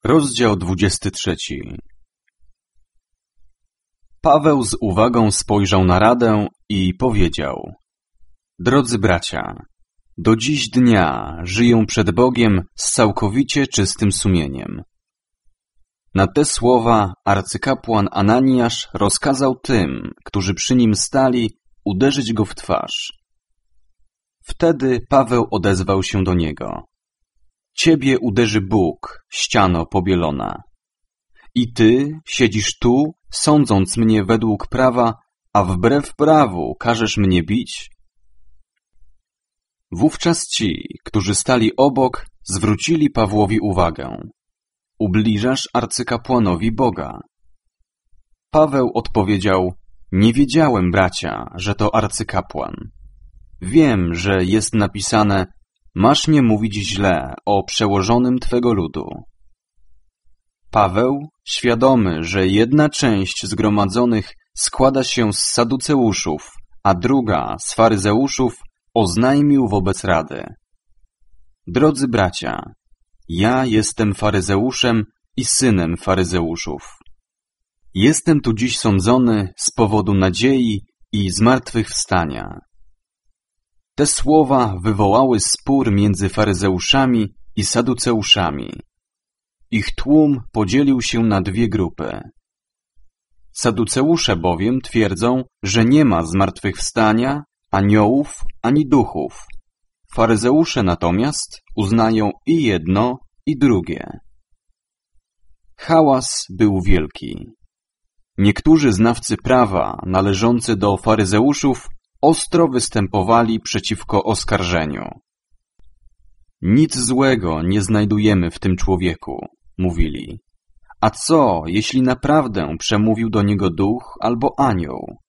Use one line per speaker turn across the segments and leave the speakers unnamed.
Rozdział 23. Paweł z uwagą spojrzał na radę i powiedział: Drodzy bracia, do dziś dnia żyję przed Bogiem z całkowicie czystym sumieniem. Na te słowa arcykapłan Ananiasz rozkazał tym, którzy przy nim stali, uderzyć go w twarz. Wtedy Paweł odezwał się do niego: Ciebie uderzy Bóg, ściano pobielona. I ty siedzisz tu, sądząc mnie według prawa, a wbrew prawu każesz mnie bić? Wówczas ci, którzy stali obok, zwrócili Pawłowi uwagę: Ubliżasz arcykapłanowi Boga. Paweł odpowiedział: Nie wiedziałem, bracia, że to arcykapłan. Wiem, że jest napisane: Masz nie mówić źle o przełożonym Twego ludu. Paweł, świadomy, że jedna część zgromadzonych składa się z saduceuszów, a druga z faryzeuszów, oznajmił wobec rady: Drodzy bracia, ja jestem faryzeuszem i synem faryzeuszów. Jestem tu dziś sądzony z powodu nadziei i zmartwychwstania. Te słowa wywołały spór między faryzeuszami i saduceuszami. Ich tłum podzielił się na dwie grupy. Saduceusze bowiem twierdzą, że nie ma zmartwychwstania, aniołów ani duchów. Faryzeusze natomiast uznają i jedno, i drugie. Hałas był wielki. Niektórzy znawcy prawa należący do faryzeuszów ostro występowali przeciwko oskarżeniu. Nic złego nie znajdujemy w tym człowieku, mówili. A co, jeśli naprawdę przemówił do niego duch albo anioł?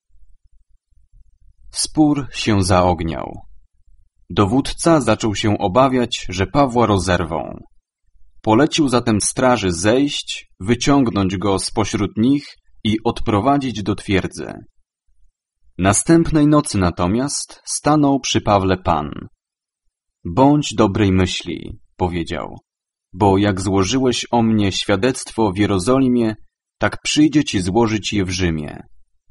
Spór się zaogniał. Dowódca zaczął się obawiać, że Pawła rozerwą. Polecił zatem straży zejść, wyciągnąć go spośród nich i odprowadzić do twierdzy. Następnej nocy natomiast stanął przy Pawle Pan. Bądź dobrej myśli, powiedział, bo jak złożyłeś o mnie świadectwo w Jerozolimie, tak przyjdzie ci złożyć je w Rzymie.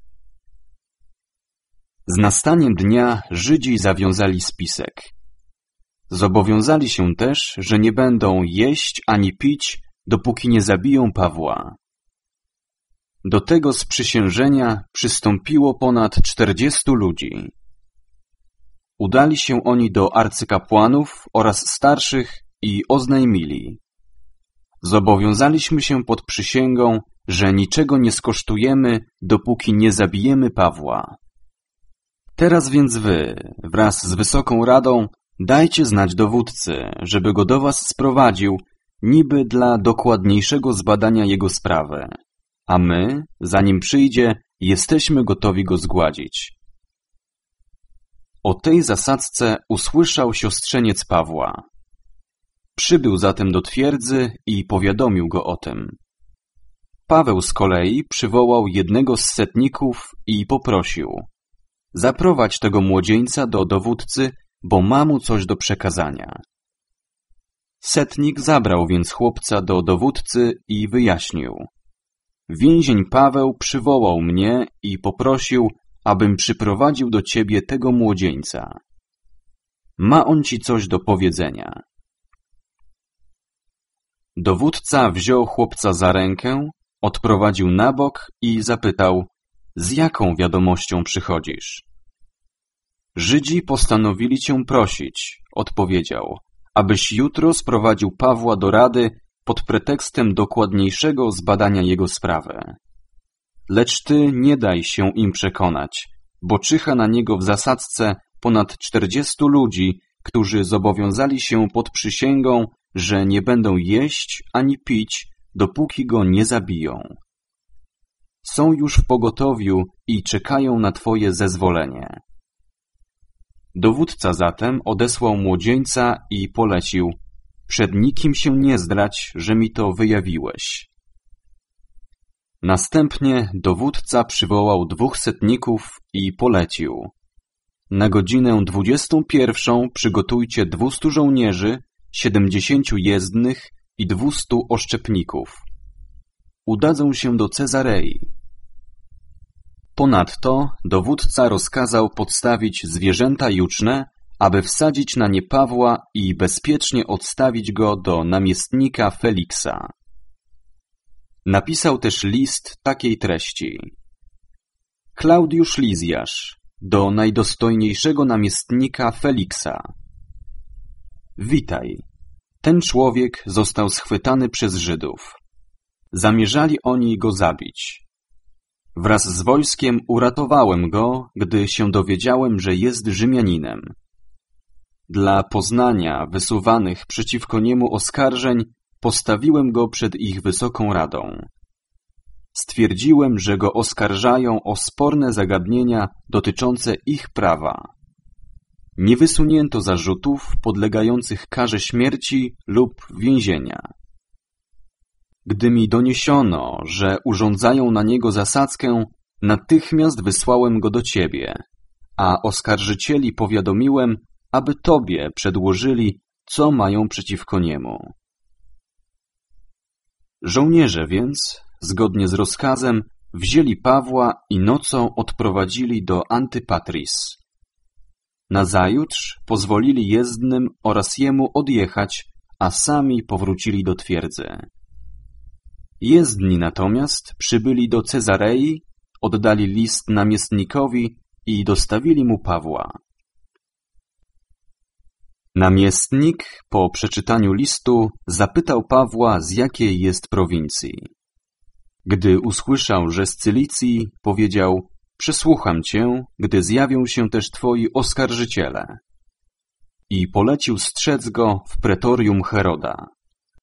Z nastaniem dnia Żydzi zawiązali spisek. Zobowiązali się też, że nie będą jeść ani pić, dopóki nie zabiją Pawła. Do tego sprzysiężenia przystąpiło ponad 40 ludzi. Udali się oni do arcykapłanów oraz starszych i oznajmili: Zobowiązaliśmy się pod przysięgą, że niczego nie skosztujemy, dopóki nie zabijemy Pawła. Teraz więc wy, wraz z Wysoką Radą, dajcie znać dowódcy, żeby go do was sprowadził, niby dla dokładniejszego zbadania jego sprawy. A my, zanim przyjdzie, jesteśmy gotowi go zgładzić. O tej zasadzce usłyszał siostrzeniec Pawła. Przybył zatem do twierdzy i powiadomił go o tym. Paweł z kolei przywołał jednego z setników i poprosił: Zaprowadź tego młodzieńca do dowódcy, bo ma mu coś do przekazania. Setnik zabrał więc chłopca do dowódcy i wyjaśnił: Więzień Paweł przywołał mnie i poprosił, abym przyprowadził do ciebie tego młodzieńca. Ma on ci coś do powiedzenia. Dowódca wziął chłopca za rękę, odprowadził na bok i zapytał: Z jaką wiadomością przychodzisz? Żydzi postanowili cię prosić, odpowiedział, abyś jutro sprowadził Pawła do rady pod pretekstem dokładniejszego zbadania jego sprawy. Lecz ty nie daj się im przekonać, bo czyha na niego w zasadzce ponad 40 ludzi, którzy zobowiązali się pod przysięgą, że nie będą jeść ani pić, dopóki go nie zabiją. Są już w pogotowiu i czekają na twoje zezwolenie. Dowódca zatem odesłał młodzieńca i polecił: Przed nikim się nie zdrać, że mi to wyjawiłeś. Następnie dowódca przywołał 2 setników i polecił: Na godzinę 21 przygotujcie 200 żołnierzy, 70 jezdnych i 200 oszczepników. Udadzą się do Cezarei. Ponadto dowódca rozkazał podstawić zwierzęta juczne, aby wsadzić na nie Pawła i bezpiecznie odstawić go do namiestnika Feliksa. Napisał też list takiej treści: Klaudiusz Lizjasz, do najdostojniejszego namiestnika Feliksa. Witaj. Ten człowiek został schwytany przez Żydów. Zamierzali oni go zabić. Wraz z wojskiem uratowałem go, gdy się dowiedziałem, że jest Rzymianinem. Dla poznania wysuwanych przeciwko niemu oskarżeń postawiłem go przed ich wysoką radą. Stwierdziłem, że go oskarżają o sporne zagadnienia dotyczące ich prawa. Nie wysunięto zarzutów podlegających karze śmierci lub więzienia. Gdy mi doniesiono, że urządzają na niego zasadzkę, natychmiast wysłałem go do ciebie, a oskarżycieli powiadomiłem, aby tobie przedłożyli, co mają przeciwko niemu. Żołnierze więc, zgodnie z rozkazem, wzięli Pawła i nocą odprowadzili do Antypatris. Nazajutrz pozwolili jezdnym oraz jemu odjechać, a sami powrócili do twierdzy. Jezdni natomiast przybyli do Cezarei, oddali list namiestnikowi i dostawili mu Pawła. Namiestnik po przeczytaniu listu zapytał Pawła, z jakiej jest prowincji. Gdy usłyszał, że z Cylicji, powiedział: przesłucham cię, gdy zjawią się też twoi oskarżyciele. I polecił strzec go w pretorium Heroda.